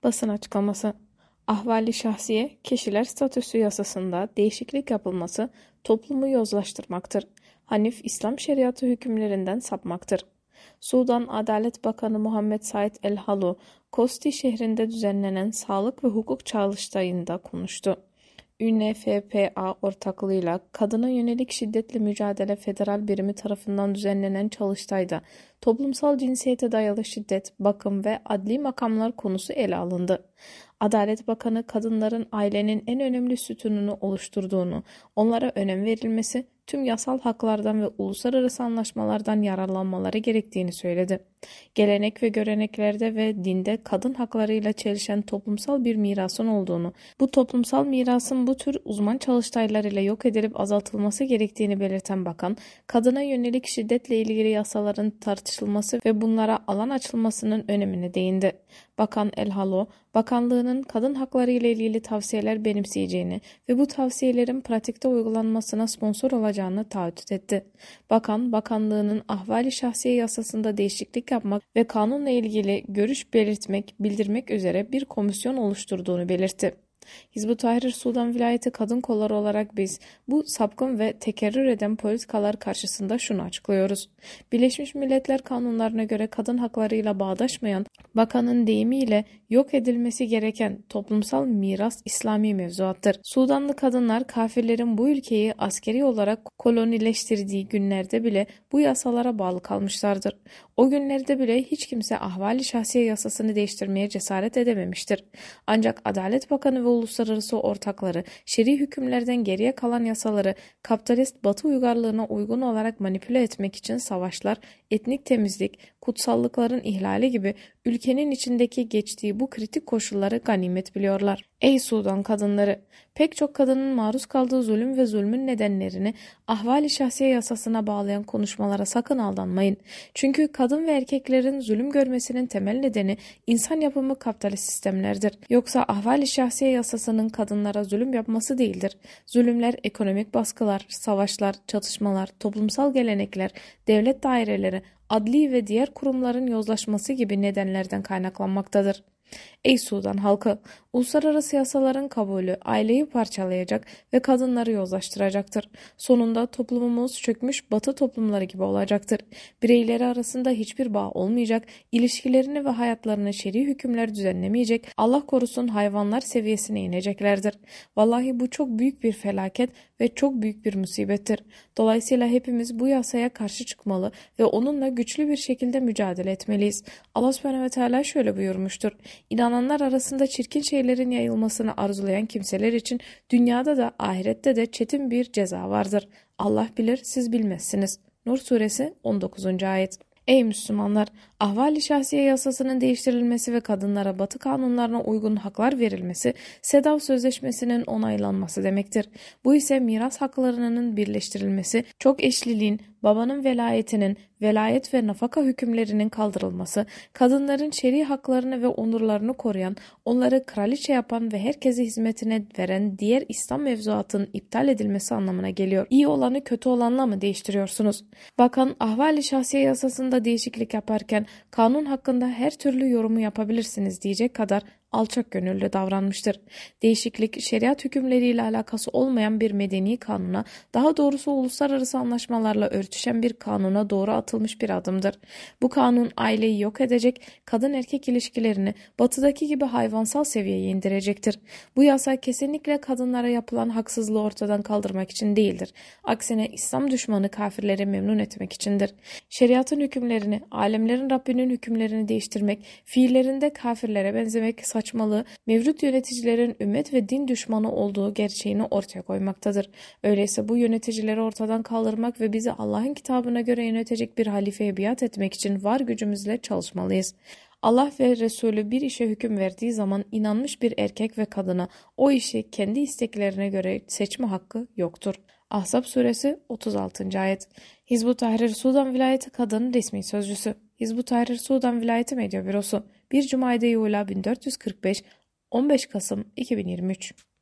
Basın açıklaması. Ahvali şahsiye, kişiler statüsü yasasında değişiklik yapılması toplumu yozlaştırmaktır. Hanif İslam şeriatı hükümlerinden sapmaktır. Sudan Adalet Bakanı Muhammed Said El-Halu, Kosti şehrinde düzenlenen Sağlık ve Hukuk Çalıştayı'nda konuştu. UNFPA ortaklığıyla Kadına Yönelik Şiddetle Mücadele Federal Birimi tarafından düzenlenen çalıştayda toplumsal cinsiyete dayalı şiddet, bakım ve adli makamlar konusu ele alındı. Adalet Bakanı kadınların ailenin en önemli sütununu oluşturduğunu, onlara önem verilmesi, tüm yasal haklardan ve uluslararası anlaşmalardan yararlanmaları gerektiğini söyledi. Gelenek ve göreneklerde ve dinde kadın haklarıyla çelişen toplumsal bir mirasın olduğunu, bu toplumsal mirasın bu tür uzman çalıştaylarıyla yok edilip azaltılması gerektiğini belirten bakan, kadına yönelik şiddetle ilgili yasaların tartışılması ve bunlara alan açılmasının önemine değindi. Bakan El-Halo, bakanlığının kadın hakları ile ilgili tavsiyeler benimseyeceğini ve bu tavsiyelerin pratikte uygulanmasına sponsor olacağını taahhüt etti. Bakan, bakanlığının ahvali şahsiye yasasında değişiklik yapmak ve kanunla ilgili görüş bildirmek üzere bir komisyon oluşturduğunu belirtti. Hizb-ut Tahrir Sudan Vilayeti Kadın Kolları olarak biz bu sapkın ve tekerrür eden politikalar karşısında şunu açıklıyoruz. Birleşmiş Milletler kanunlarına göre kadın haklarıyla bağdaşmayan, bakanın deyimiyle yok edilmesi gereken toplumsal miras İslami mevzuattır. Sudanlı kadınlar kafirlerin bu ülkeyi askeri olarak kolonileştirdiği günlerde bile bu yasalara bağlı kalmışlardır. O günlerde bile hiç kimse ahvali şahsiye yasasını değiştirmeye cesaret edememiştir. Ancak Adalet Bakanı ve uluslararası ortakları şer'i hükümlerden geriye kalan yasaları kapitalist Batı uygarlığına uygun olarak manipüle etmek için savaşlar, etnik temizlik, kutsallıkların ihlali gibi ülkenin içindeki geçtiği bu kritik koşulları ganimet biliyorlar. Ey Sudan kadınları! Pek çok kadının maruz kaldığı zulüm ve zulmün nedenlerini ahvali şahsiye yasasına bağlayan konuşmalara sakın aldanmayın. Çünkü kadın ve erkeklerin zulüm görmesinin temel nedeni insan yapımı kapitalist sistemlerdir. Yoksa ahvali şahsiye yasasının kadınlara zulüm yapması değildir. Zulümler ekonomik baskılar, savaşlar, çatışmalar, toplumsal gelenekler, devlet daireleri, adli ve diğer kurumların yozlaşması gibi nedenlerden kaynaklanmaktadır. Ey Sudan halkı! Uluslararası yasaların kabulü aileyi parçalayacak ve kadınları yozlaştıracaktır. Sonunda toplumumuz çökmüş Batı toplumları gibi olacaktır. Bireyleri arasında hiçbir bağ olmayacak, ilişkilerini ve hayatlarını şer'i hükümler düzenlemeyecek, Allah korusun hayvanlar seviyesine ineceklerdir. Vallahi bu çok büyük bir felaket ve çok büyük bir musibettir. Dolayısıyla hepimiz bu yasaya karşı çıkmalı ve onunla güçlü bir şekilde mücadele etmeliyiz. Allah Subhanahu ve Teala şöyle buyurmuştur. İnananlar arasında çirkin şeylerin yayılmasını arzulayan kimseler için dünyada da ahirette de çetin bir ceza vardır. Allah bilir, siz bilmezsiniz. Nur suresi 19. ayet. Ey Müslümanlar! Ahvali şahsiye yasasının değiştirilmesi ve kadınlara Batı kanunlarına uygun haklar verilmesi, SEDAV Sözleşmesi'nin onaylanması demektir. Bu ise miras haklarının birleştirilmesi, çok eşliliğin, babanın velayetinin, velayet ve nafaka hükümlerinin kaldırılması, kadınların şer'i haklarını ve onurlarını koruyan, onları kraliçe yapan ve herkese hizmetine veren diğer İslam mevzuatının iptal edilmesi anlamına geliyor. İyi olanı kötü olanla mı değiştiriyorsunuz? Bakan ahvali şahsiye yasasında değişiklik yaparken kanun hakkında her türlü yorumu yapabilirsiniz diyecek kadar alçak gönüllü davranmıştır. Değişiklik, şeriat hükümleriyle alakası olmayan bir medeni kanuna, daha doğrusu uluslararası anlaşmalarla örtüşen bir kanuna doğru atılmış bir adımdır. Bu kanun aileyi yok edecek, kadın erkek ilişkilerini batıdaki gibi hayvansal seviyeye indirecektir. Bu yasa kesinlikle kadınlara yapılan haksızlığı ortadan kaldırmak için değildir. Aksine İslam düşmanı kafirleri memnun etmek içindir. Şeriatın hükümlerini, alemlerin Rabbinin hükümlerini değiştirmek, fiillerinde kafirlere benzemek, saçmalığı, mevcut yöneticilerin ümmet ve din düşmanı olduğu gerçeğini ortaya koymaktadır. Öyleyse bu yöneticileri ortadan kaldırmak ve bizi Allah'ın kitabına göre yönetecek bir halifeye biat etmek için var gücümüzle çalışmalıyız. Allah ve Resulü bir işe hüküm verdiği zaman inanmış bir erkek ve kadına o işi kendi isteklerine göre seçme hakkı yoktur. Ahzab suresi 36. ayet. Hizb-ut Tahrir Sudan Vilayeti Kadın resmi sözcüsü. Hizb-ut Tahrir Sudan Vilayeti Medya Bürosu 1 Cuma'da Eylül 1445 15 Kasım 2023